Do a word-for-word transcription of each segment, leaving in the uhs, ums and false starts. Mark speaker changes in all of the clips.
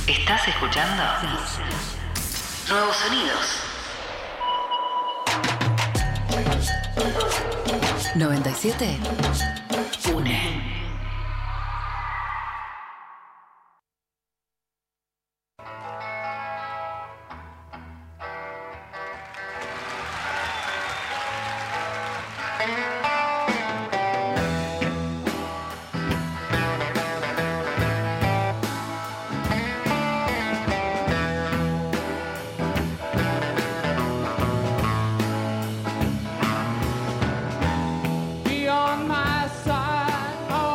Speaker 1: ¿Estás escuchando? Nuevos sonidos. noventa y siete. Une.
Speaker 2: Be on my side.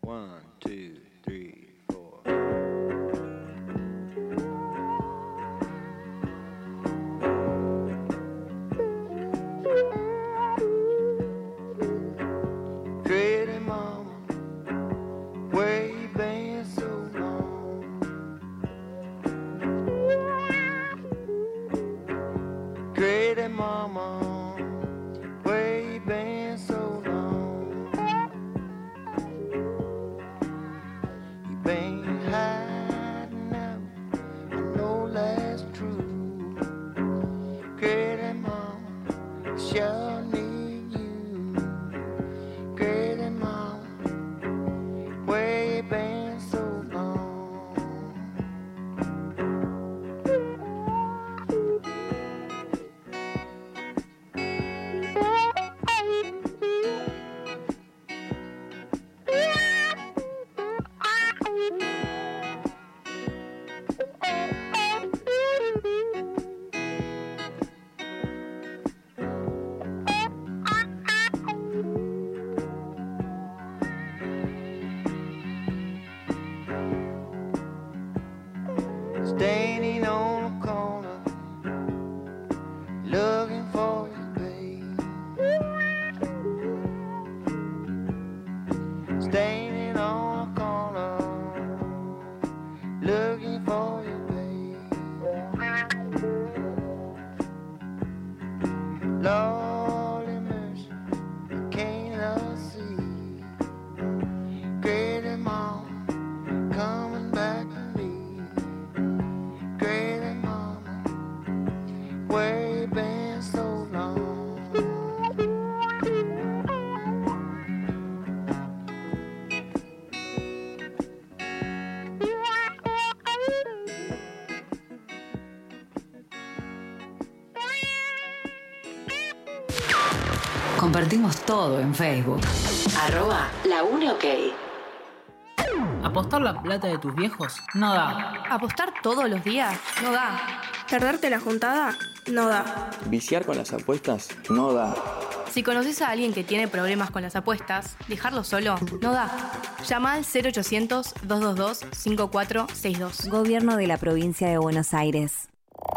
Speaker 2: One, two, three, four. Pretty mama, where you been so long? Pretty mama, where you been so long? You been hiding out, I know that's true. Pretty mama, sure need you. Pretty mama, where you been so long? Standing on a corner, looking for you, babe. Standing on a corner, looking for you, babe. Lordy mercy, I cannot see. Great mom, coming back to me. Great mama, where you been so long?
Speaker 1: Compartimos todo en Facebook. Arroba La Une OK.
Speaker 3: ¿Apostar la plata de tus viejos? No da.
Speaker 4: ¿Apostar todos los días? No da. ¿Perderte la juntada? No da.
Speaker 5: Viciar con las apuestas no da.
Speaker 4: Si conoces a alguien que tiene problemas con las apuestas, dejarlo solo no da. Llama al cero ochocientos, dos dos dos, cinco cuatro seis dos.
Speaker 6: Gobierno de la Provincia de Buenos Aires.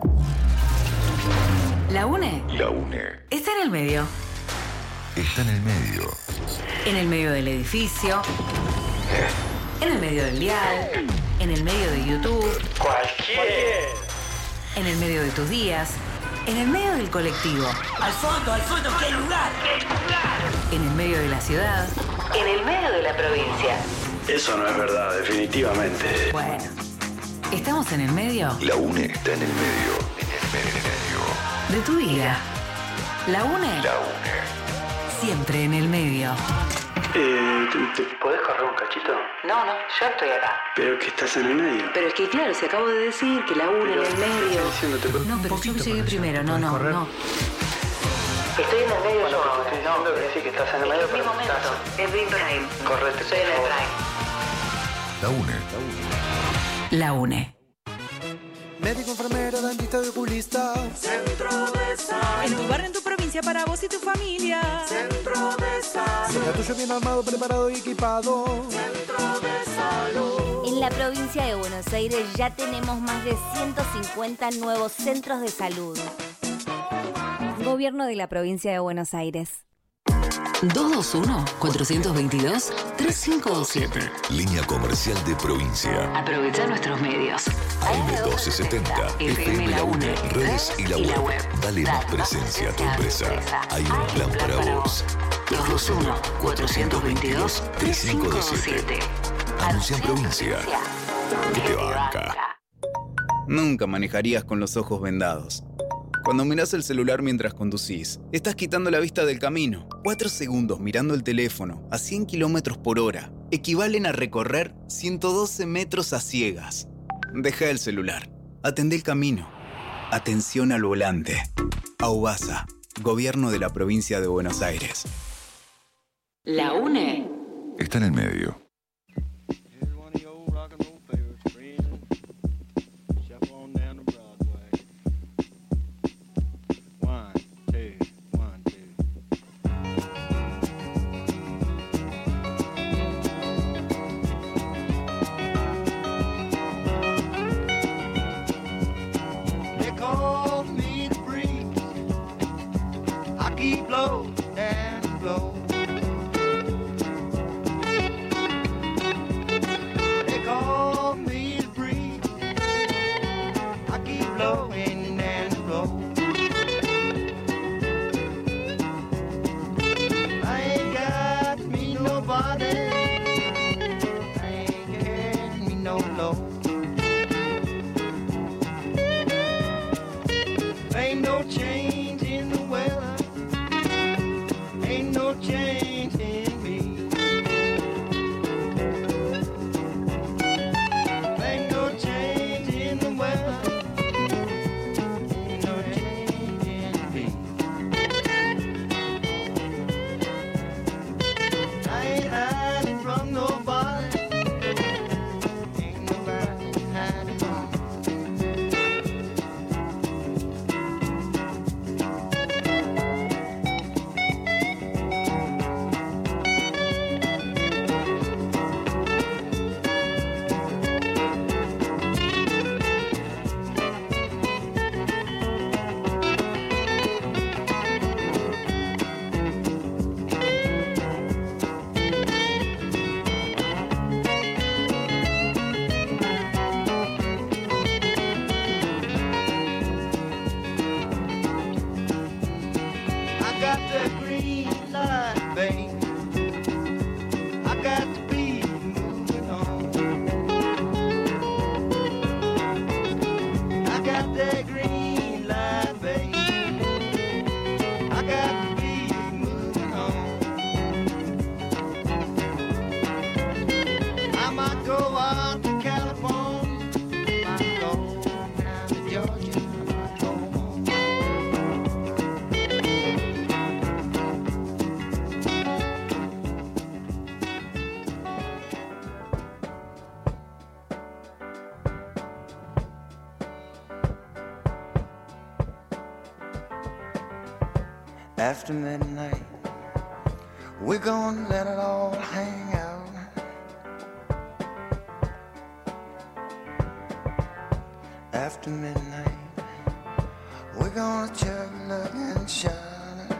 Speaker 1: La UNE.
Speaker 7: La UNE.
Speaker 1: Está en el medio.
Speaker 7: Está en el medio.
Speaker 1: En el medio del edificio. En el medio del dial. En el medio de YouTube.
Speaker 2: Cualquier.
Speaker 1: En el medio de tus días. En el medio del colectivo.
Speaker 8: Al fondo, al fondo, ¿qué lugar? ¿Qué lugar?
Speaker 1: En el medio de la ciudad. En el medio de la provincia.
Speaker 9: Eso no es verdad, definitivamente.
Speaker 1: Bueno, ¿estamos en el medio?
Speaker 7: La UNE está en el medio. En el medio.
Speaker 1: De tu vida. La UNE.
Speaker 7: La UNE.
Speaker 1: Siempre en el medio.
Speaker 9: Eh, ¿te, te podés correr un cachito?
Speaker 1: No, no, yo estoy acá.
Speaker 9: Pero que estás en el medio.
Speaker 1: Pero es que claro, se acabo de decir que la UNE en el medio.
Speaker 9: Diciéndote, pero
Speaker 1: No, pero yo llegué primero, no, no, no.
Speaker 2: Estoy en el medio
Speaker 9: Bueno,
Speaker 2: yo
Speaker 9: pero te
Speaker 2: ahora.
Speaker 9: estoy diciendo
Speaker 2: No,
Speaker 9: que sí, que estás en el medio,
Speaker 1: Es mi
Speaker 9: pero
Speaker 1: momento,
Speaker 9: estás-
Speaker 1: es mi prime.
Speaker 9: Correte,
Speaker 1: Estoy en el
Speaker 9: por favor.
Speaker 1: prime.
Speaker 7: La UNE.
Speaker 1: La UNE.
Speaker 10: Médico, enfermera, dentista y oculista.
Speaker 8: Centro de salud.
Speaker 11: En tu barrio, en tu provincia, para vos y tu familia.
Speaker 8: Centro de salud.
Speaker 10: El tuyo bien armado, preparado y equipado.
Speaker 8: Centro de salud.
Speaker 6: En la provincia de Buenos Aires ya tenemos más de ciento cincuenta nuevos centros de salud. Gobierno de la Provincia de Buenos Aires.
Speaker 1: dos dos uno, cuatro dos dos, tres cinco dos siete.
Speaker 7: Línea comercial de provincia.
Speaker 1: Aprovechar nuestros medios.
Speaker 7: A M doce setenta, F M La UNE, redes y la web. Dale más presencia a tu empresa. Hay un plan para vos. dos dos uno, cuatro dos dos, tres cinco dos siete. Anuncia en provincia. Que te banca.
Speaker 12: Nunca manejarías con los ojos vendados. Cuando mirás el celular mientras conducís, estás quitando la vista del camino. Cuatro segundos mirando el teléfono a cien kilómetros por hora equivalen a recorrer ciento doce metros a ciegas. Deja el celular. Atendé el camino. Atención al volante. AUBASA, Gobierno de la Provincia de Buenos Aires.
Speaker 1: La UNE.
Speaker 7: Está en el medio.
Speaker 2: Here's one of your old rock and roll favorites, friend. Shuffle on down to Broadway. One, two, one, two.
Speaker 13: After midnight, we're gonna let it all hang out. After midnight, we're gonna chug, look, and shine.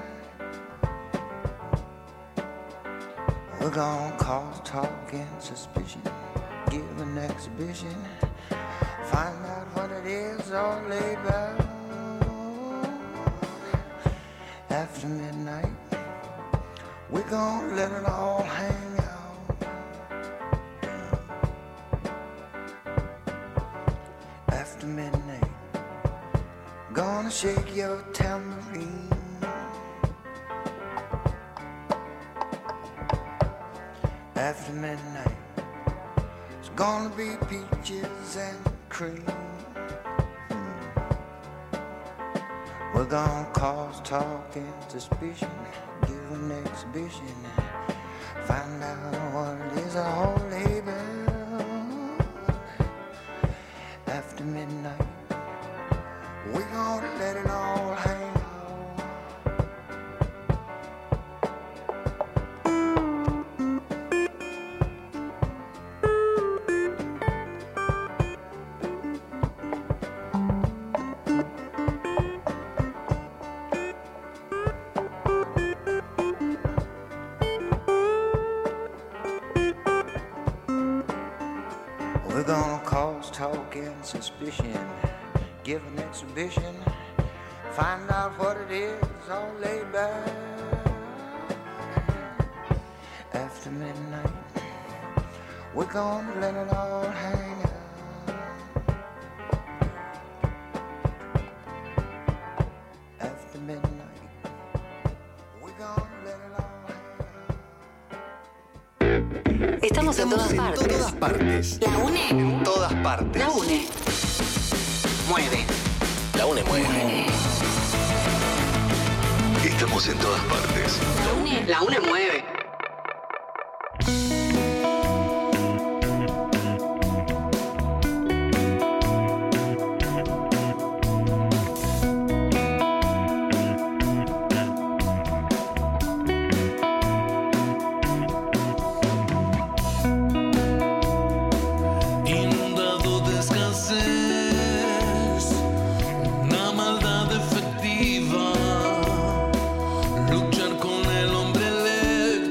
Speaker 13: We're gonna cause talk and suspicion, give an exhibition, find out what it is all laid out. After midnight, we're gonna let it all hang out. After midnight, gonna shake your tambourine. After midnight, it's gonna be peaches and cream. We're gonna cause talk and suspicion, give an exhibition, find out what it is all about. After midnight, we're gonna let it all hang out. We're gonna cause talk and suspicion, give an exhibition, find out what it is all laid back. After midnight, we're gonna let it all hang out. After midnight, we're gonna let it all hang out.
Speaker 1: Estamos en todas
Speaker 14: en
Speaker 1: partes.
Speaker 14: todas partes.
Speaker 1: La UNE.
Speaker 14: En todas partes.
Speaker 1: La UNE. Mueve.
Speaker 7: La UNE mueve. Estamos en todas partes.
Speaker 1: La UNE. La UNE mueve.
Speaker 15: Inundado de escasez, una maldad efectiva, luchar con el hombre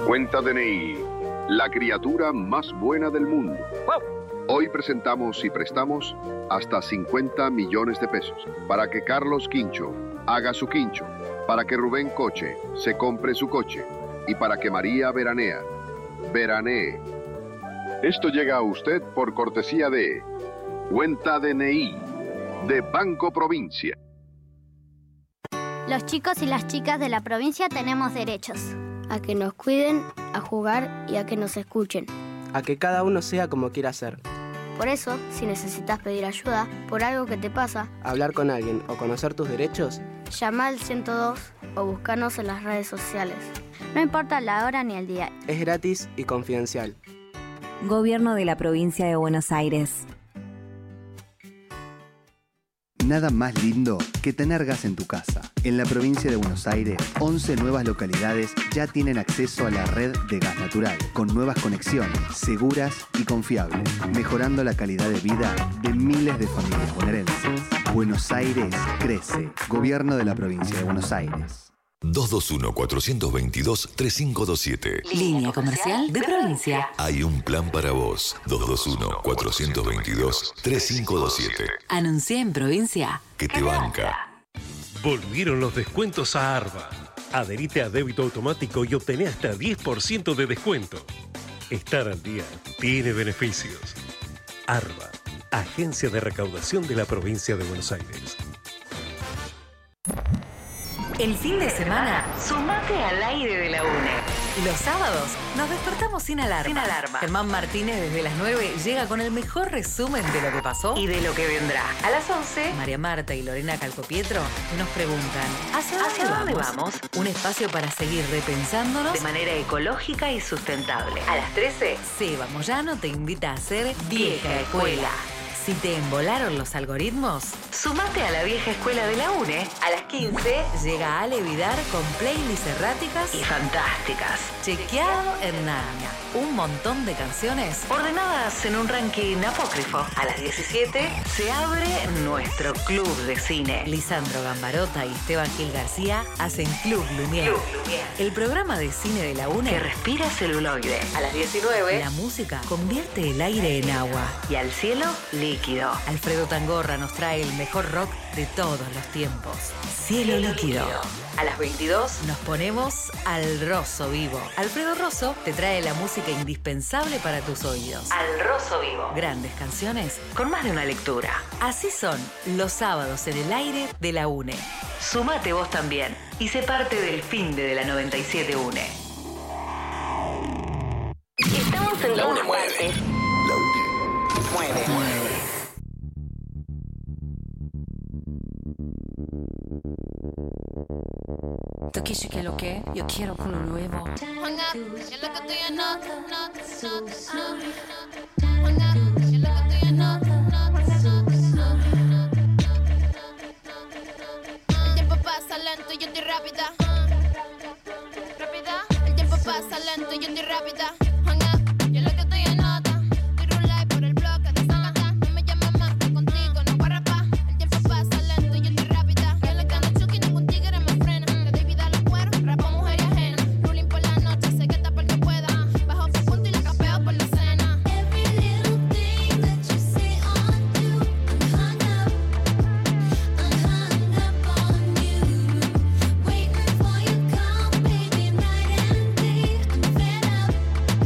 Speaker 14: Cuenta D N I, la criatura más buena del mundo. Hoy presentamos y prestamos hasta cincuenta millones de pesos para que Carlos Quincho haga su quincho, para que Rubén Coche se compre su coche y para que María Veranea veranee. Esto llega a usted por cortesía de Cuenta D N I de Banco Provincia.
Speaker 16: Los chicos y las chicas de la provincia tenemos derechos. A que nos cuiden, a jugar y a que nos escuchen.
Speaker 17: A que cada uno sea como quiera ser.
Speaker 16: Por eso, si necesitas pedir ayuda por algo que te pasa,
Speaker 17: hablar con alguien o conocer tus derechos,
Speaker 16: llama al ciento dos o búscanos en las redes sociales. No importa la hora ni el día.
Speaker 17: Es gratis y confidencial.
Speaker 18: Gobierno de la Provincia de Buenos Aires.
Speaker 19: Nada más lindo que tener gas en tu casa. En la provincia de Buenos Aires, once nuevas localidades ya tienen acceso a la red de gas natural, con nuevas conexiones, seguras y confiables, mejorando la calidad de vida de miles de familias bonaerenses. Buenos Aires crece. Gobierno de la provincia de Buenos Aires.
Speaker 7: dos dos uno, cuatro dos dos, tres cinco dos siete.
Speaker 1: Línea comercial de provincia.
Speaker 7: Hay un plan para vos. dos dos uno, cuatro dos dos, tres cinco dos siete.
Speaker 1: Anuncié en provincia.
Speaker 7: Que te banca.
Speaker 20: Volvieron los descuentos a Arba. Adherite a débito automático y obtené hasta diez por ciento de descuento. Estar al día tiene beneficios. Arba, Agencia de Recaudación de la Provincia de Buenos Aires.
Speaker 1: El fin de semana, sumate al aire de la UNE. Los sábados nos despertamos sin alarma. Sin alarma. Germán Martínez desde las nueve llega con el mejor resumen de lo que pasó y de lo que vendrá. A las once, María Marta y Lorena Calcopietro nos preguntan ¿hacia dónde, ¿Hacia dónde vamos? vamos? Un espacio para seguir repensándonos de manera ecológica y sustentable. A las trece, Seba Moyano te invita a hacer Vieja Escuela. Si te embolaron los algoritmos, sumate a la vieja escuela de la UNE. A las quince llega Ale Vidar con playlists erráticas y fantásticas. Chequeado en Narnia. Un montón de canciones ordenadas en un ranking apócrifo. A las diecisiete se abre nuestro club de cine. Lisandro Gambarota y Esteban Gil García hacen Club Lumière. Club Lumière. El programa de cine de la UNE que respira celuloide. A las diecinueve, la música convierte el aire en agua y al cielo líquido. Alfredo Tangorra nos trae el mejor rock de todos los tiempos. Cielo, Cielo líquido. líquido. A las veintidós nos ponemos al Rosso Vivo. Alfredo Rosso te trae la música indispensable para tus oídos. Al Rosso Vivo. Grandes canciones con más de una lectura. Así son los sábados en el aire de la UNE. Sumate vos también y sé parte del fin de la noventa y siete UNE.
Speaker 6: Estamos en
Speaker 7: la UNE mueve. La UNE mueve. mueve.
Speaker 21: Tokishi, que lo que yo quiero con lo nuevo.
Speaker 22: El tiempo pasa lento y yo estoy rápida. Rápida. El tiempo pasa lento y yo estoy rápida. Yo lo que estoy en nota. Tiro un like por el bloque de Sagata. No me llamas más que contigo, no para pa. El tiempo pasa lento y yo estoy rápida. Que le gano chuki, ningún tigre me frena. Le doy vida a los cueros, rapo mujer y ajena. Ruling por la noche, sé que está porque pueda. Bajo por punto y la capeo por la cena. Every little thing that you say or do, I'm hung up. I'm hung up on you. Waiting for your call, baby, night and day. I'm fed up.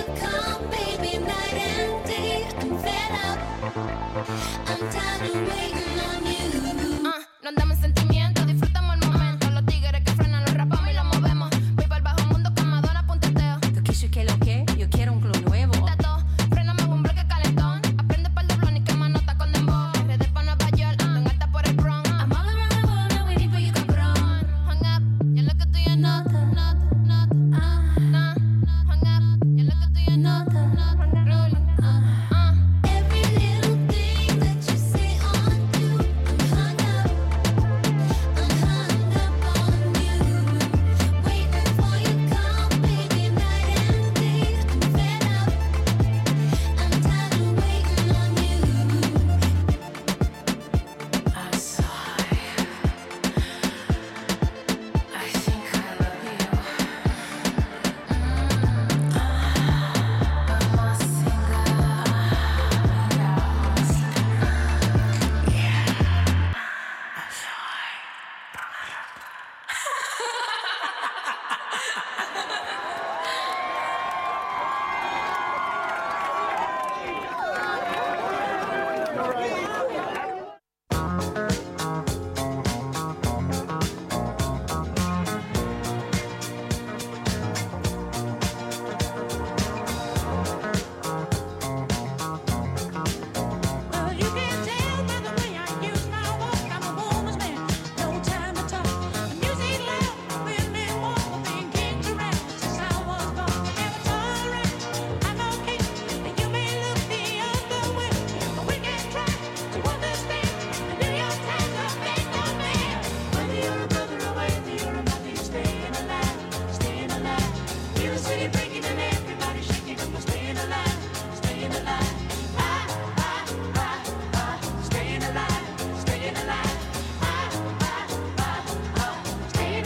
Speaker 22: you come, baby, night and day. I'm fed up. I'm tired of waiting on you. Uh, no andamos en sentimiento, disfrutamos el momento. Los tigres que frenan, los rapamos y los movemos. Voy para el bajo mundo con Madonna, punteteo.
Speaker 21: ¿Tú quieres que lo que? Yo quiero un club nuevo.
Speaker 22: Tato, fréname un bloque calentón. Aprende par de blon y quema nota con dembow. Redes pa' Nueva York, ando en alta por el Bronx. I'm all around the world, now waiting for you, cabrón. Hang up, ya lo que estoy en nota, nota, nota, ah, nah. Hang up, ya lo que estoy en nota, nota, rolling, ah, ah. Every little thing that you say or do, I'm hung up, I'm hung up on you. Waiting for you come, baby, night and day. I'm fed up, I'm tired of waiting on you.
Speaker 21: I'm sorry. I think I love you.
Speaker 8: Well, you can tell by the way I use my walk, I'm a woman's man. No time to talk. The music loud, women walk, being kicked around since I was born. And it's alright, I'm okay. And you may look the other way, but we can try to understand. The New York Times are based on man. Whether you're a brother or whether you're a mother, you're staying alive, staying alive. Feel the city breaking and everybody shaking, and we're staying alive, staying alive. Ah, ah, ah, ah, staying alive, staying alive. Ah, ah, ah, ah, staying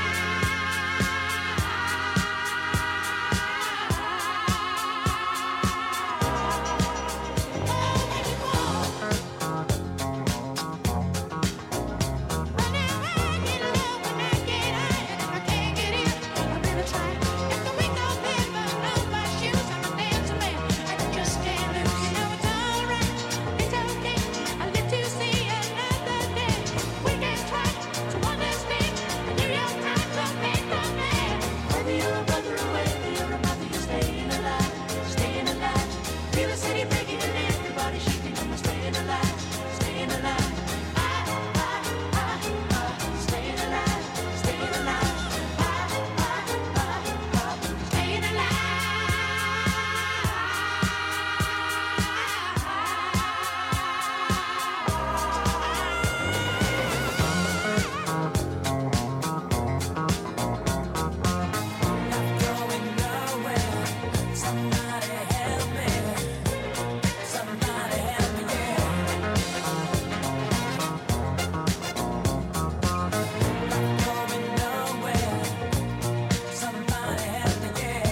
Speaker 8: Feel the city breaking and everybody shaking, and we're staying alive, staying alive. Ah, ah, ah, ah, staying alive, staying alive. Ah, ah, ah, ah, staying Somebody help me. Somebody help me, yeah. Not going nowhere. Somebody help me, yeah.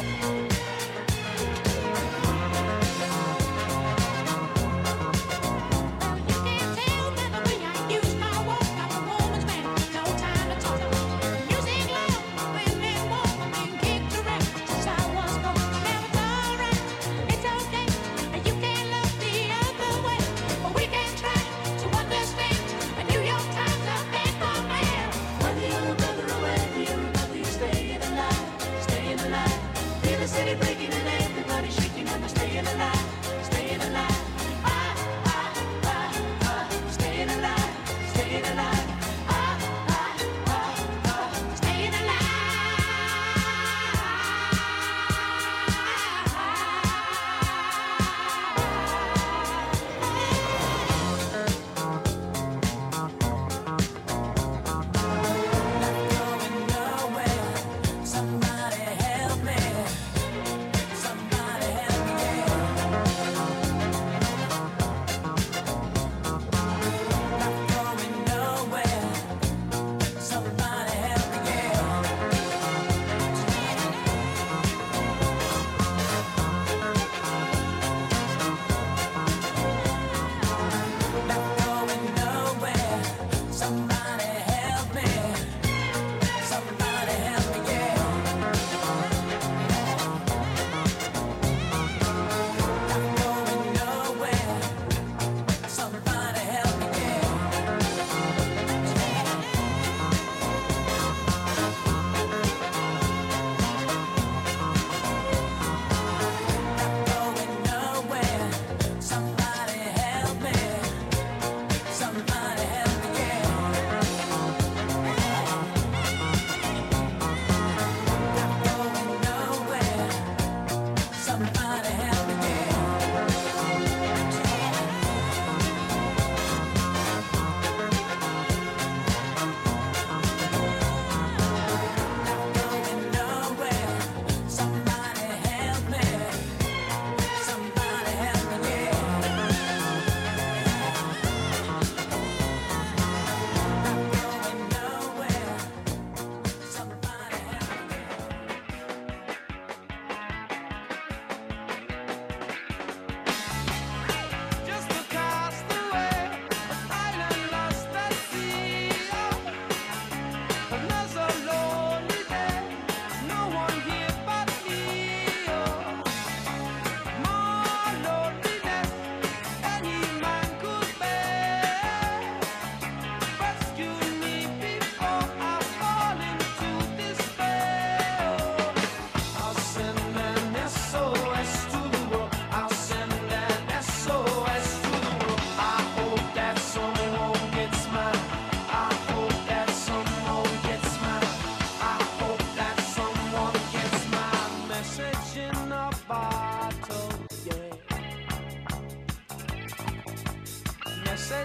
Speaker 8: You can tell by the way I use my walk, I'm a woman's man. No time to talk. Music loud, women walk, being kicked around since I was born. Now it's alright, it's okay. You can look the other way, but we can try to understand. The New York Times are based on man. Whether you're a brother or whether you're a mother, you're staying alive, staying alive. Feel the city breaking and everybody shaking, and we're staying alive, staying alive. Ah, ah, ah, ah, staying alive, staying alive. Ah, ah, ah, ah, staying alive. Somebody help me.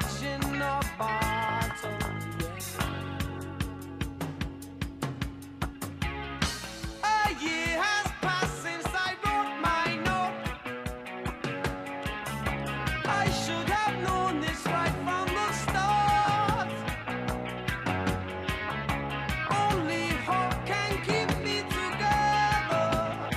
Speaker 3: message in a bottle. A year has passed since I wrote my note. I should have known this right from the start. Only hope can keep me together.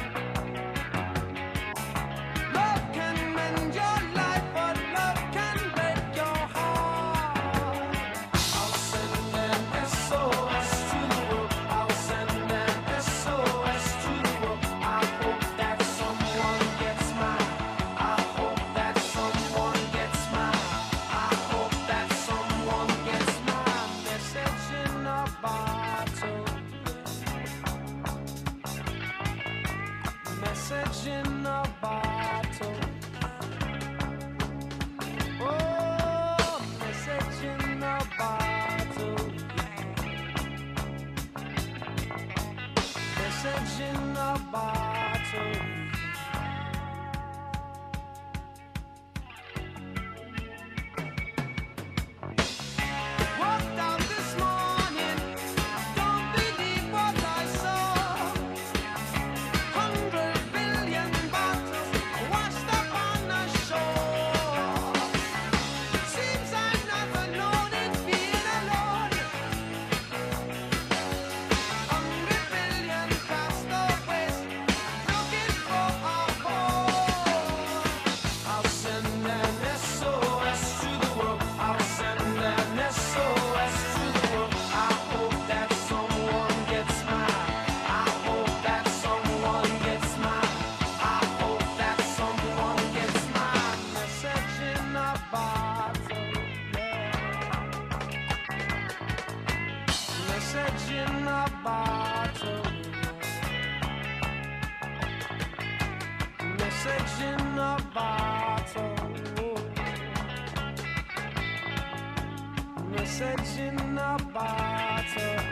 Speaker 3: Love can mend your life, but love can break your heart. I'll send an S O S to the world. I'll send an S O S to the world. I hope that someone gets mine. I hope that someone gets mine. I hope that someone gets mine. Message in a bottle. Message in a bottle. Oh, message in a bottle. Message in a bottle. Walked out this morning, don't believe what I saw. Hundred billion bottles washed up on the shore. Seems I'm not alone in being alone. Hundred billion castaways looking for a home. I'll send an S O S to the world. I'll send an S O S to the world. I hope that someone gets mine. I hope that someone gets mine. I hope that someone gets mine. Message in a bottle. Message in a bottle. Message in a bottle. Message in a bottle.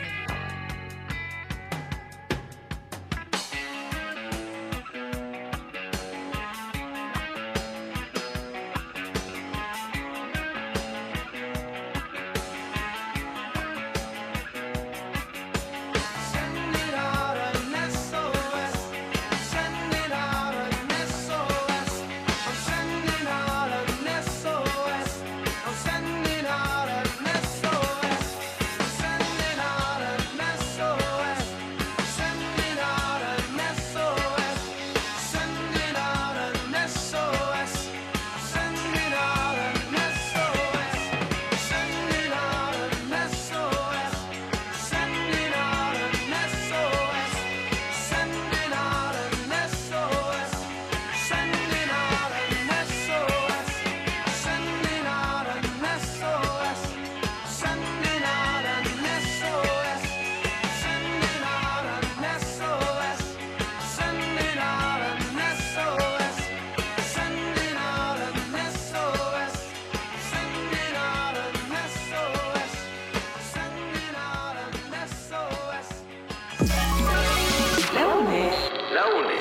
Speaker 3: Send it out an S O S. Send it out an S O S. I'm sending out an S O S. I'm sending out an S O S. Sending out an S O S. Sending out an S O S. Sending out an S O S. Sending out an S O S. Sending out an S O S. Sending out an S O S. Sending out an S O S. Sending out an S O S. Sending out an S O S. Sending out an S O S. Sending out an S O S. Sending out an S O S. Sending out an S O S. Sending out an S O S. Sending out an S O S.
Speaker 1: La UNE.
Speaker 5: La UNE.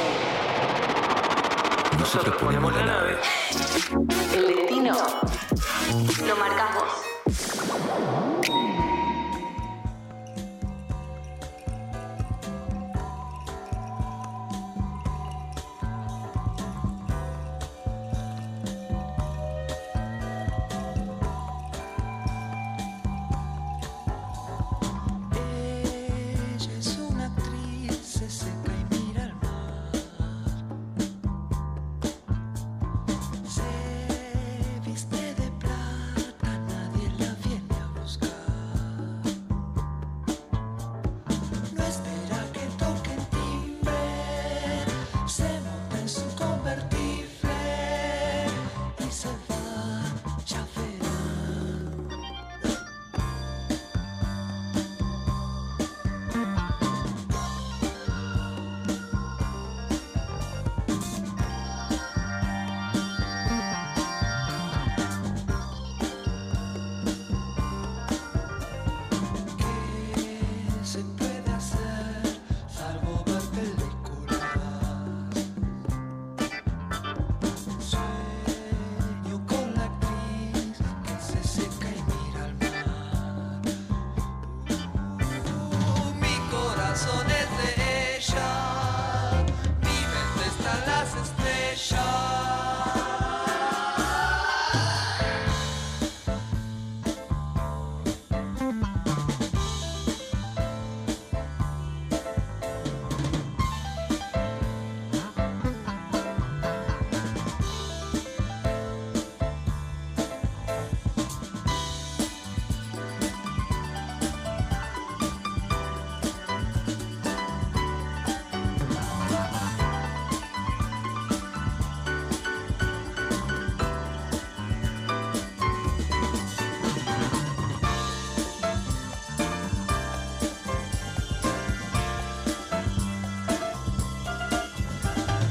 Speaker 5: Nosotros ponemos la nave.
Speaker 1: El destino
Speaker 6: Lo marcas vos.